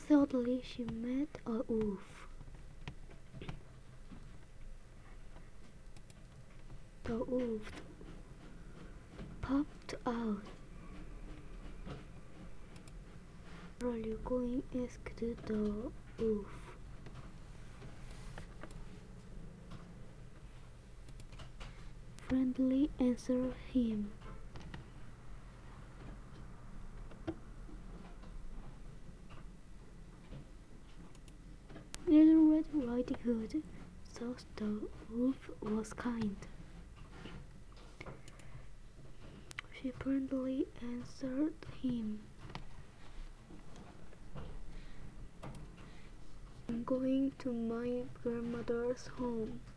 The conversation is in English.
Suddenly she met a wolf. The wolf popped out. "Where are you going?" asked the wolf. Friendly answered him. Little Red Riding Hood thought the wolf was kind. She friendly answered him. "I'm going to my grandmother's home."